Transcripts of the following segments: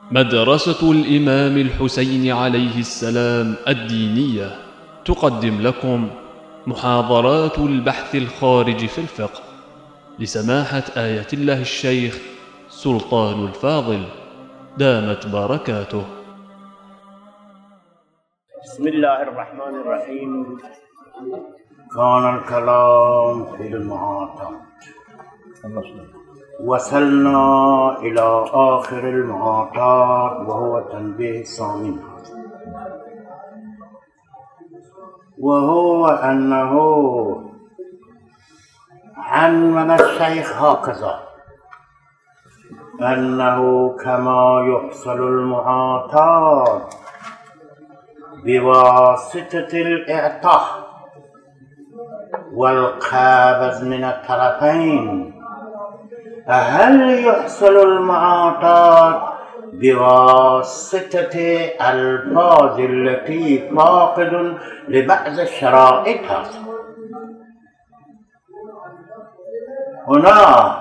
مدرسة الإمام الحسين عليه السلام الدينية تقدم لكم محاضرات البحث الخارج في الفقه لسماحة آية الله الشيخ سلطان الفاضل دامت بركاته. بسم الله الرحمن الرحيم. كان الكلام في المعاطات، وصلنا إلى آخر المعاطات وهو تنبيه الصامين، وهو أنه عنوان الشيخ هكذا: أنه كما يحصل المعاطات بواسطة الإعطاء والقابض من الطرفين، هل يحصل المعاطات بواسطة الألفاظ التي فاقد لبعض الشرائط؟ هنا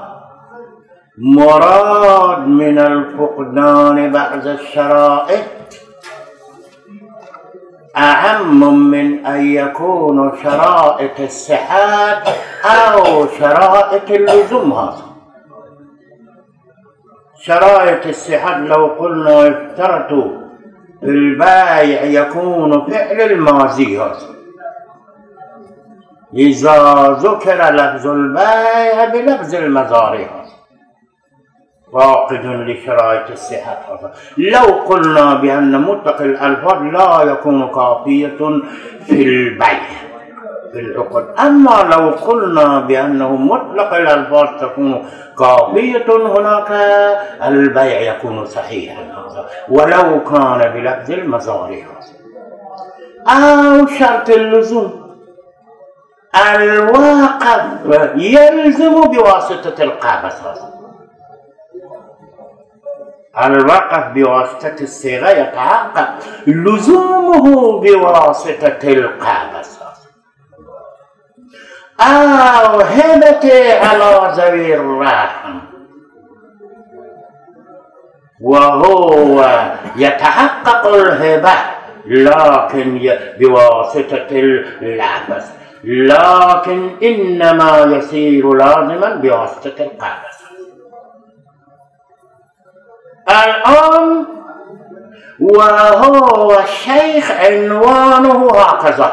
مراد من الفقدان بعض الشرائط أعم من أن يكون شرائط الصحة أو شرائط اللزوم. هذا شرائط الصحة لو قلنا اشترطوا البائع يكون فعل الماضي، إذا ذكر لفظ البائع بلفظ المضارع فاقد لشرائط الصحة. لو قلنا بأن مطلق الألفاظ لا يكون كافية في البيع في العقد، أما لو قلنا بأنه مطلق الألفاظ تكون كافية هناك البيع يكون صحيحا ولو كان بلفظ المضارع. أو شرط اللزوم: الواقف يلزم بواسطة القابض. الوقف بواسطة الصيغة يتحقق لزومه بواسطة القابض. أو هبة على ذوي الرحم، وهو يتحقق الهبة لكن بواسطة اللفظ، لكن إنما يصير لازما بواسطة القابض. الآن وهو الشيخ عنوانه هكذا: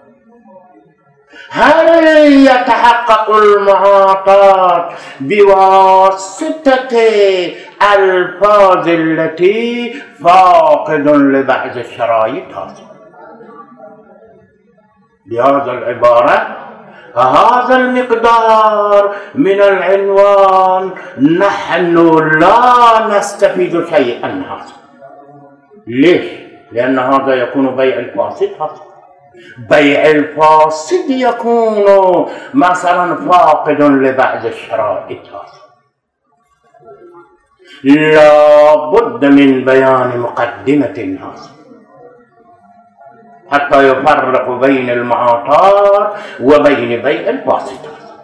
هل يتحقق المعاطات بواسطة الألفاظ التي فاقد لبعض الشرائط؟ بهذا العبارة هذا المقدار من العنوان نحن لا نستفيد شيئا. ليش؟ لأن هذا يكون بيع الفاسد. بيع الفاسد يكون مثلا فاقد لبعض الشرائط. لا بد من بيان مقدمة حتى يفرق بين المعاطات وبين بيع الفاسد.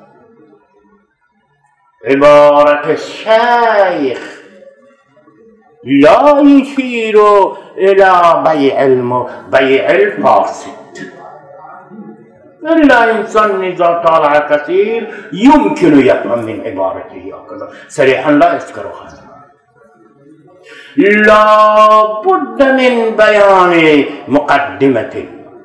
عبارة الشيخ لا يشير إلى بيع الفاسد، إلا إنسان إذا طالع كثير يمكن يفهم من عبارته هكذا صريحا لا يذكرها. لا بد من بيان مقدمة،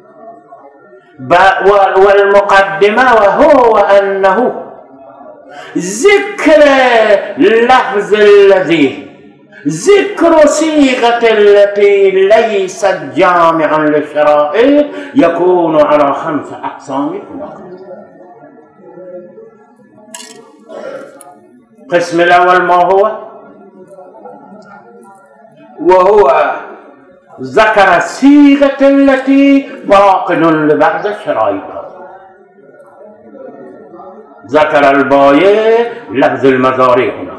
والمقدمة وهو أنه ذكر لفظ الذي ذكر صيغة التي ليست جامعا للشرائط يكون على 5 أقسام. القسم الأول ما هو؟ وهو ذكر الصيغة التي فاقد لبعض الشرائط. ذكر البايع لفظ المضارع هناك،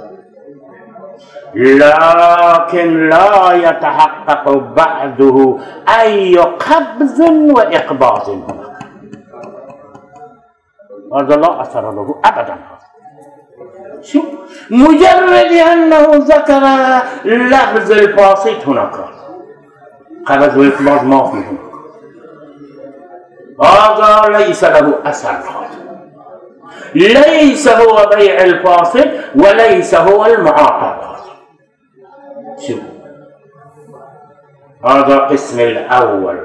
لكن لا يتحقق بعده أي قبض وإقباض هناك، هذا لا أثر له أبدا. شو مجرد أنه ذكر لفظ الفاسد هناك قبض والإقباض ما فيه هذا ليس له أثر ليس هو بيع الفاسد وليس هو المعاطاة. شو هذا القسم الأول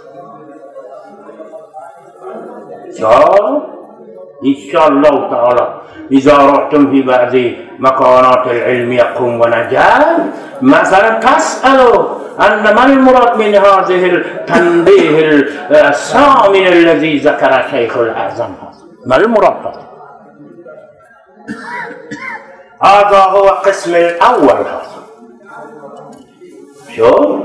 إن شاء الله تعالى إذا رحتم في بعض مكانات العلم يقوم ونجاة مثلا تسألوا أن ما المراد من هذه التنبيه الثامن الذي ذكر شيخ الأعظم ما المراد؟ هذا هو القسم الأول. شو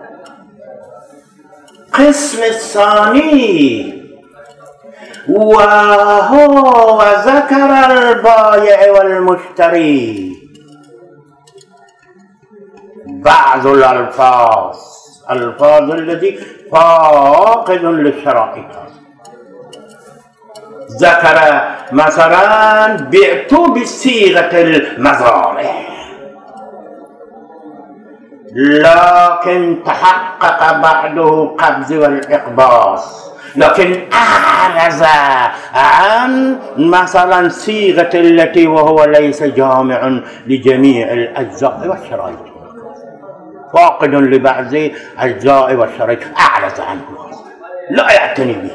القسم الثاني وهو ذكر البائع والمشتري بعض الألفاظ التي فاقد للشرائط. ذكر مثلا بعت بصيغة المضارع لكن تحقق بعده قبض والإقباص لكن أعرض عن مثلا صيغة التي وهو ليس جامع لجميع الأجزاء والشرائط فاقد لبعض أجزاء والشرائط أعرض عنه لا يعتني به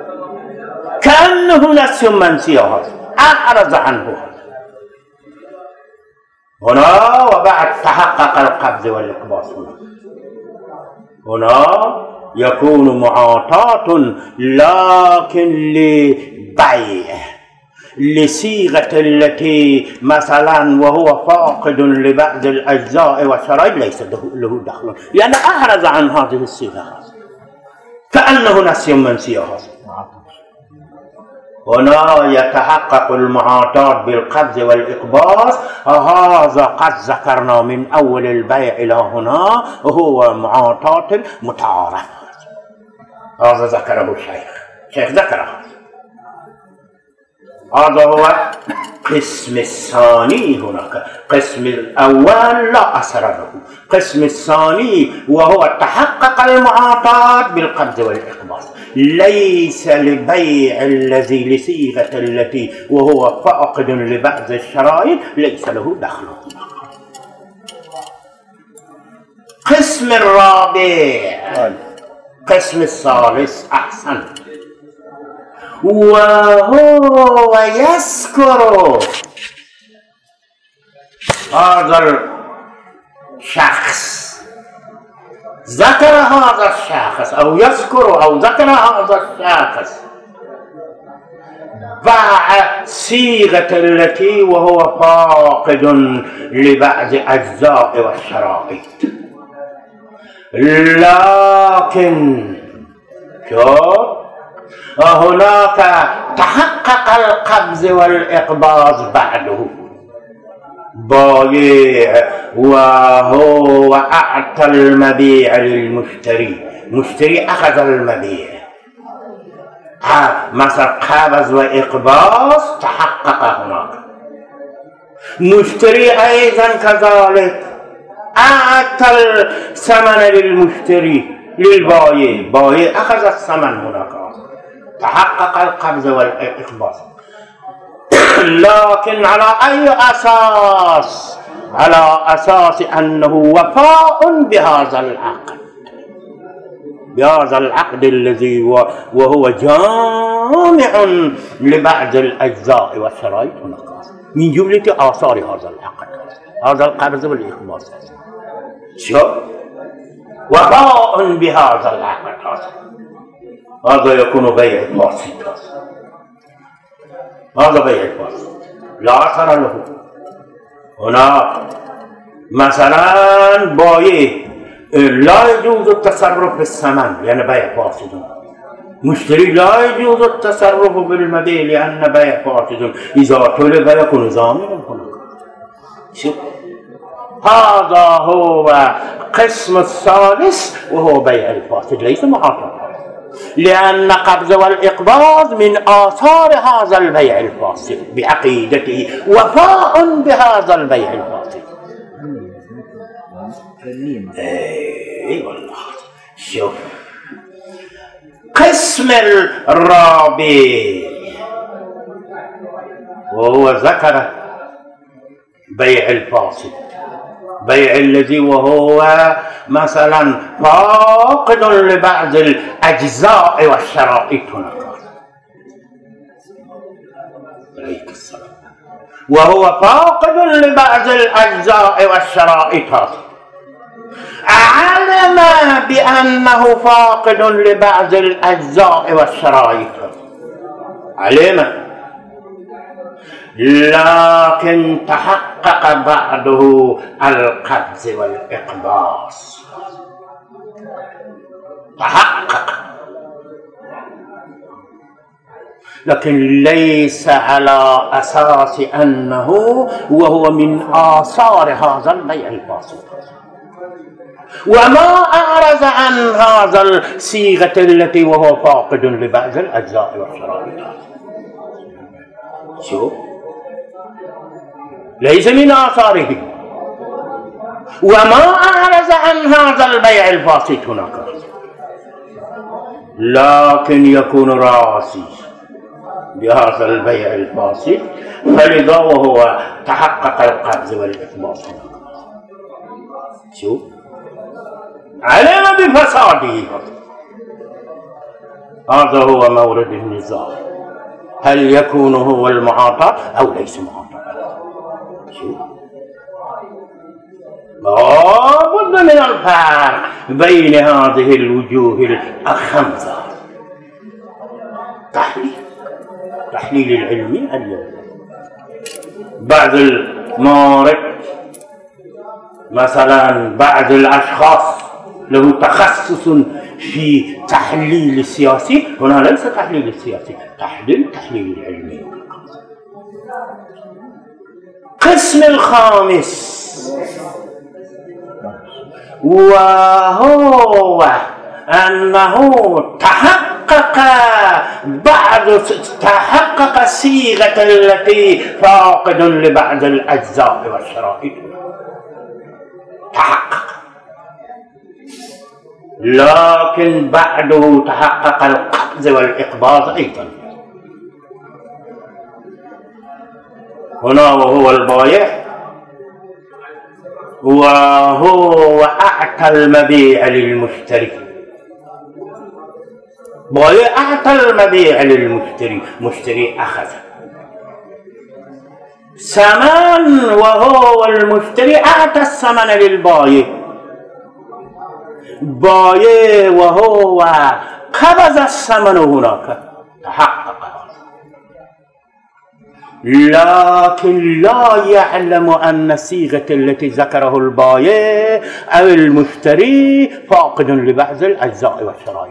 كأنه نسي منسي أعرض عنه هنا وبعد تحقق القبض والإقباص هنا يكون معاطاة لكن لبيع لصيغة التي مثلا وهو فاقد لبعض الأجزاء والشرائط ليس له دخل لأن أعرض عن هذه الصيغة كأنه نسي منسيها. هنا يتحقق المعاطاة بالقبض والإقباص هذا قد ذكرنا من أول البيع إلى هنا هو معاطاة متعارف هذا ذكره الشيخ ذكره. هذا هو قسم الثاني. هناك قسم الأول لا أثر له قسم الثاني وهو تحقق المعاطاة بالقبض والإقباص ليس لبيع الذي لصيغة التي وهو فاقد لبعض الشرائط ليس له دخل. قسم الرابع قسم الثالث أحسن وهو يذكر هذا الشخص ذكر هذا الشخص أو يذكر أو ذكر هذا الشخص باع صيغة التي وهو فاقد لبعض أجزاء والشرائط لكن شوف هناك تحقق القبض والإقباض بعده بايع وهو أعطى المبيع للمشتري مشتري أخذ المبيع مثلا قبض وإقباض تحقق هناك مشتري أيضا كذلك أعطى الثمن للمشتري للبايع بايع أخذ الثمن هناك تحقق القبض والإقباض لكن على أي أساس؟ على أساس أنه وفاء بهذا العقد بهذا العقد الذي وهو جامع لبعض الأجزاء والشرائط هناك من جملة آثار هذا العقد هذا القبض والإقباض شو وفاء بهذا العقد هذا يكون بيع فاسد هذا بيع فاسد لا أثر له. هنا مثلا بايع لا يجوز التصرف بالثمن لأن بيع فاسد مشتري لا يجوز التصرف بالمبيع لأن بيع فاسد إذا طلب يكون ضامنا هناك. شوف هذا هو قسم الثالث وهو بيع الفاسد ليس معاطاة لأن قبض والإقباض من آثار هذا البيع الفاسد بعقيدته، وفاء بهذا البيع الفاسد. اي والله. شوف قسم الرابع وهو ذكر بيع الفاسد، بيع الذي وهو مثلا فاقد لبعض الأجزاء والشرائط. عليك السلام. وهو فاقد لبعض الأجزاء والشرائط، علم بأنه فاقد لبعض الأجزاء والشرائط، علم، لكن تحقق بعده القبض والإقباض، تحقق، لكن ليس على أساس أنه وهو من آثار هذا البيع الفاسد، وما أعرض عن هذا الصيغة التي وهو فاقد لبعض الأجزاء والشرائط. شو ليس من آثاره، وما أعرض عن هذا البيع الفاسد هناك، لكن يكون راسي بهذا البيع الفاسد، فلذا وهو تحقق القبض والإقباض. شو علم بفساده، هذا هو مورد النزاع، هل يكون هو المعاطى أو ليس معاطى؟ شو لابد من الفرق بين هذه الوجوه الخمسة. تحليل العلمي اليوم بعض الموارد، مثلا بعض الأشخاص له تخصص في تحليل السياسي، هنا ليس تحليل السياسي، تحليل العلمي. قسم الخامس وهو أنه تحقق الصيغة التي فاقد لبعض الأجزاء والشرائط، تحقق، لكن بعده تحقق القبض والإقباض أيضا. هنا وهو البايع، وهو أعطى المبيع للمشتري، بايع أعطى المبيع للمشتري، مشتري أخذ ثمن، وهو المشتري أعطى الثمن للبايع، بايع وهو قبض الثمن هناك، تحقق، لكن لا يعلم أن الصيغة التي ذكره البايع أو المشتري فاقد لبعض الأجزاء والشرائط،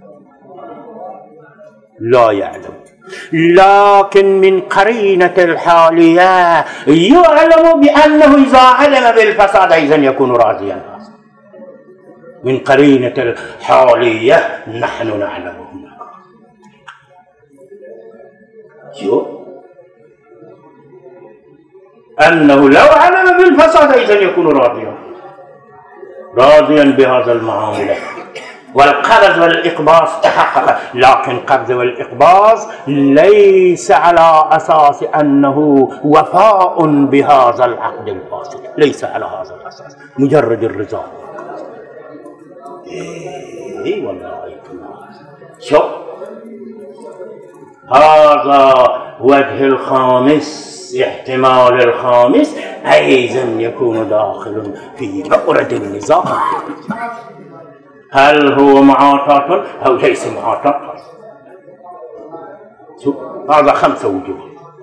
لا يعلم، لكن من قرينة الحالية يعلم بأنه إذا علم بالفساد أيضا يكون راضيا. من قرينة الحالية نحن نعلم شو أنه لو علم بالفساد أيضا يكون راضيا بهذا المعاملة، والقبض والإقباض تحقق، لكن قبض والإقباض ليس على أساس أنه وفاء بهذا العقد الفاسد، ليس على هذا الأساس، مجرد الرضا. إيه والله. شوف هذا وجه الخامس، احتمال الخامس أيضا يكون داخل في مورد النزاع، هل هو معاطاة أو ليس معاطاة. هذا 5 وجوه.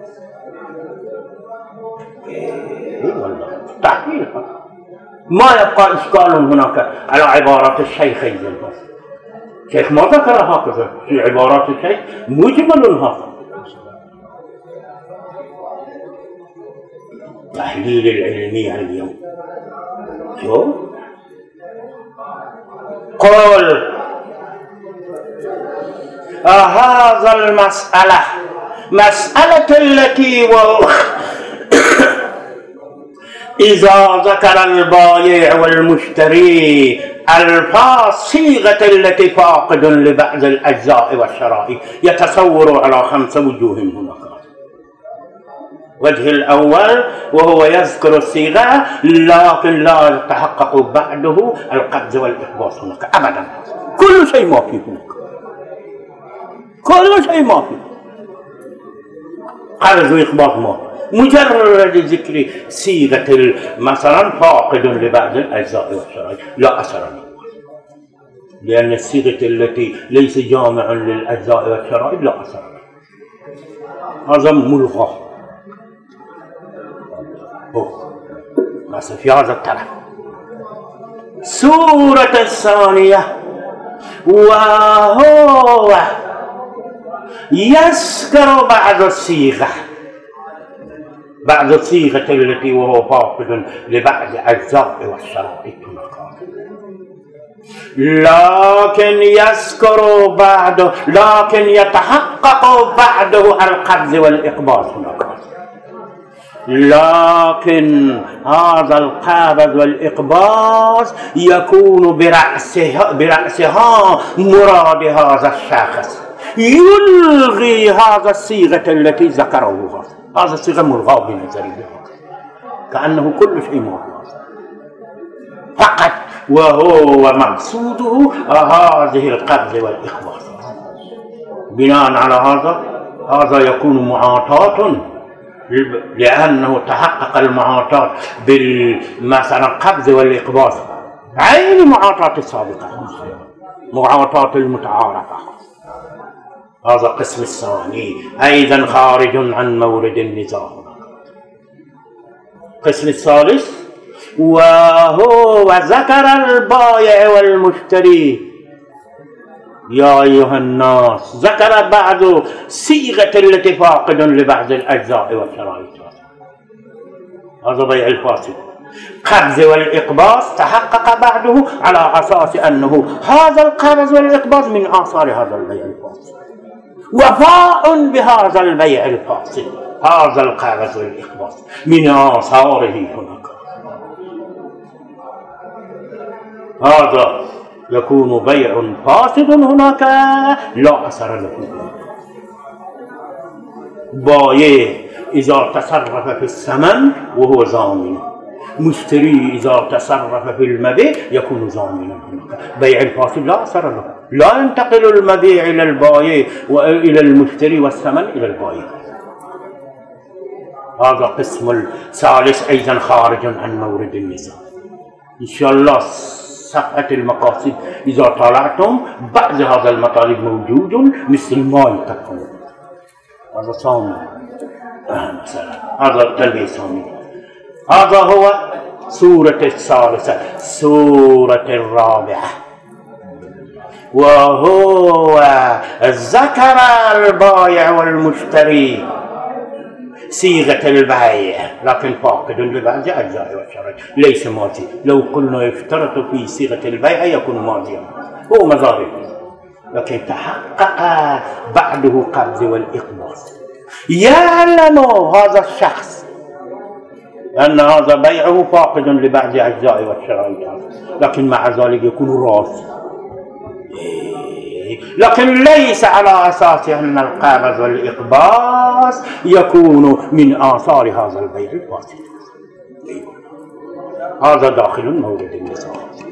والله تحقيق ما يبقى إشكال هناك على عبارات الشيخ أيضا. الشيخ ما ذكر هكذا في عبارات الشيخ، مجمل هذا تحليل العلمي اليوم. شو قال هذا المسألة مسألة التي إذا ذكر البائع والمشتري ألفاظ صيغة التي فاقد لبعض الأجزاء والشرائط يتصور على 5 وجوه هناك. وجه الأول وهو يذكر الصيغة لكن لا يتحقق بعده القبض والإحباس هناك أبدا. كل شيء ما فيه هناك، كل شيء ما فيه قبض وإحباس ما فيه. مجرد ذكر صيغة مثلا فاقد لبعض الأجزاء والشرائط لا أثر له، لأن الصيغة التي ليس جامع للأجزاء والشرائط لا أثر له، هذا ملغى. بس في هذا الطرف. سورة الثانية وهو يذكر بعض الصيغة، بعض الصيغة التي وهو فاقد لبعض أجزاء والشرائط، لكن يذكر بعده، لكن يتحقق بعده القبض والإقباض هناك. لكن هذا القبض والإقباض يكون برأسها مراد هذا الشخص، يلغي هذا الصيغة التي ذكره. هذا الصيغة ملغاة بنظري، كأنه كل شيء موجود فقط، وهو مقصوده هذه القبض والإخبار. بناء على هذا يكون معاطاة، لأنه تحقق المعاطاة بالمثلا القبض والإقباض عين معاطاة السابقة، معاطاة المتعارفة. هذا القسم الثاني أيضا خارج عن مورد النزاع. القسم الثالث وهو ذكر البائع والمشتري. يا أيها الناس، ذكر بعض صيغة التي فاقد لبعض الأجزاء والشرائط، هذا بيع الفاسد. قبض والإقباض تحقق بعده على أساس أنه هذا القبض والإقباض من آثار هذا البيع الفاسد، وفاء بهذا البيع الفاسد. هذا القبض والإقباض من آثاره هناك. هذا يكون بيع فاسد هناك لا أثر له. بائع إذا تصرف في الثمن وهو ضامن، مشتري إذا تصرف في المبيع يكون ضامنا هناك. بيع الفاسد لا أثر له، لا ينتقل المبيع إلى البائع وإلى المشتري والثمن إلى البائع. هذا قسم الثالث أيضا خارج عن مورد النزاع. إن شاء الله صفحة المقاصد إذا طلعتم بعض هذا المطالب موجود مثل ما يتكلم. هذا ثاني مثلا، هذا التلبية الثاني. هذا هو سورة الثالثة. سورة الرابعة وهو ذكر البائع والمشتري صيغة البيع، لكن فاقد لبعض أجزاء والشرائط، ليس ماضي. لو قلنا يفترض في صيغة البيع يكون ماضيا، هو مضارع، لكن تحقق بعده قبض والإقباض. يعلم هذا الشخص أن هذا بيعه فاقد لبعض أجزاء والشرائط، لكن مع ذلك يكون راضي، لكن ليس على أساس أن القبض والإقباض يكون من آثار هذا البيع الفاسد. هذا داخل مورد النزاع.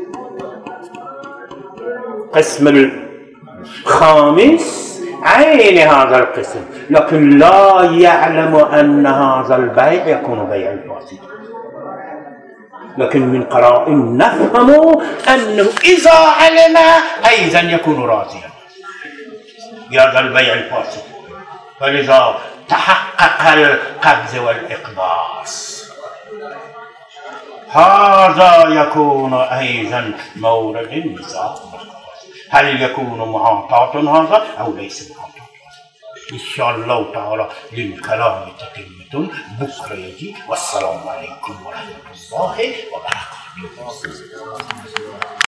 قسم الخامس عين هذا القسم، لكن لا يعلم أن هذا البيع يكون بيع الفاسد، لكن من قرائن نفهم أنه إذا علم أيضا يكون راضيا بهذا البيع الفاسد، فلذا تحقق القبض والإقباض. هذا يكون أيضا مورد النزاع، هل يكون معاطاة هذا أو ليس معاطاة؟ إن شاء الله تعالى للكلام تتمة بكرة يجي. والسلام عليكم ورحمة الله وبركاته.